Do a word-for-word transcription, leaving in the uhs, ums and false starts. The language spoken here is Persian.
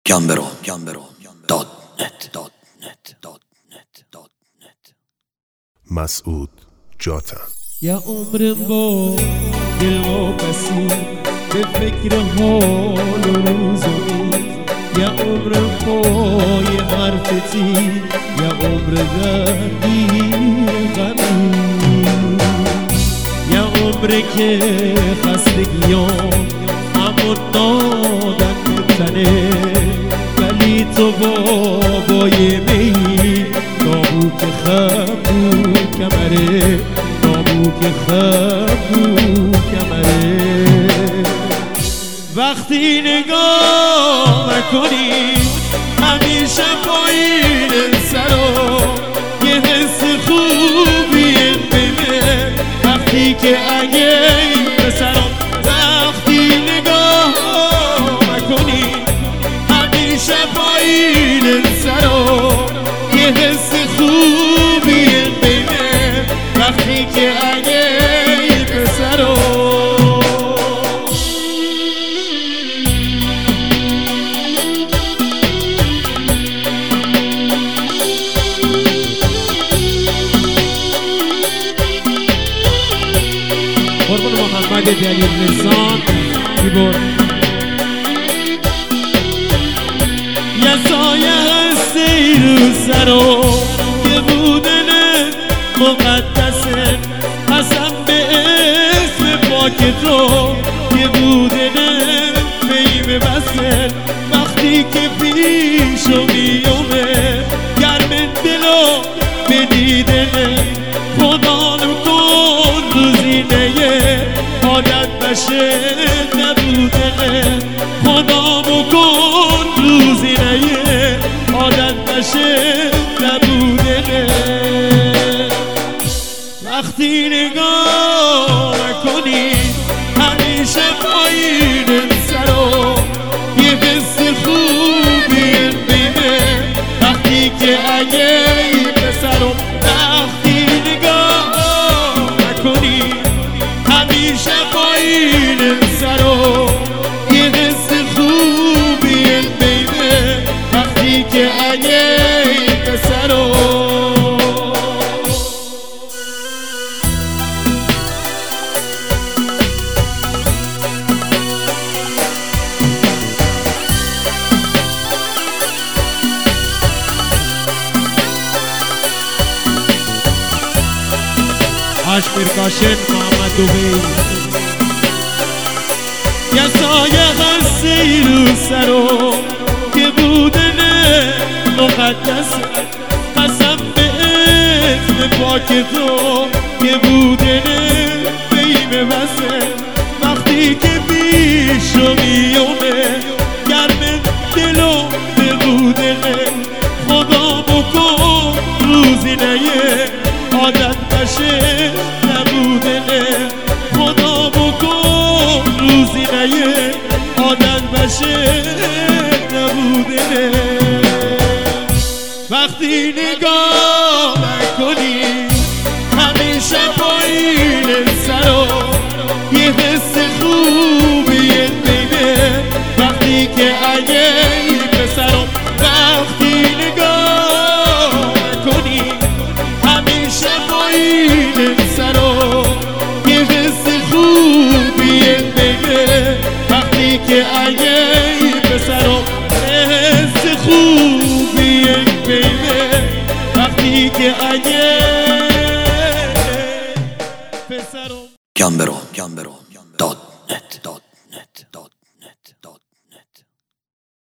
گمبرو گمبرو دات نت دات نت دات نت دات نت. مسعود جاتن. یا عمر با دل واپسی به فکر حال و روز و روز، یا عمر پای حرفتی، یا عمر دردی غمی، یا عمر که خستگیان همون نادن تنه، ولی تو بابای می نابوک خبو کمره، نابوک خبو کمره. وقتی نگاه کنی همیشه پایین سرا یه حس خوبی ببینه، وقتی که اگه پسرم وقتی نگاه کنی همیشه پایین سرا یه حس خوبی ببینه، وقتی که اگه پسرم قربان محمد دلیل رسان بیبور. یه سایه هستی رو سرو که بودن مقدسه، قسم به اسم پاک تو که بودن بیم بسه، وقتی که پیشو میومه گرم دلو به دیدنه، خدا نکن روزینه عادت بشه نبودنه، خدا بکن روزینه عادت بشه نبودنه. وقتی نگاه کنی همیشه پایین سرو یه حس خوبی بیمه، وقتی که اگه پسرم وقتی نگاه کنی همیشه پایین سرو یه حس خوبی بیمه، وقتی که اگه پسرم عشق کاشن محمد دوبی. یا سایه هستی رو سرو که بودن مقدس، قسم به اسم پاک تو که بودن بیم بسه، وقتی که پیشو میومه گرم دلو به بودنه، خدا بکن روزینه عادت بشه نبودنه، خدا بکن روزینه عادت بشه نبودنه. وقتی نگاه کنی همیشه پایین سرو یه حس خوبی بینه، وقتی که اگه پسرم وقتی نگاه کنی همیشه پایین سرو یه حس خوبی بینه، وقتی که اگه پسرم حس خوبی بینه، وقتی که اگه پسرم گمبرو گمبرو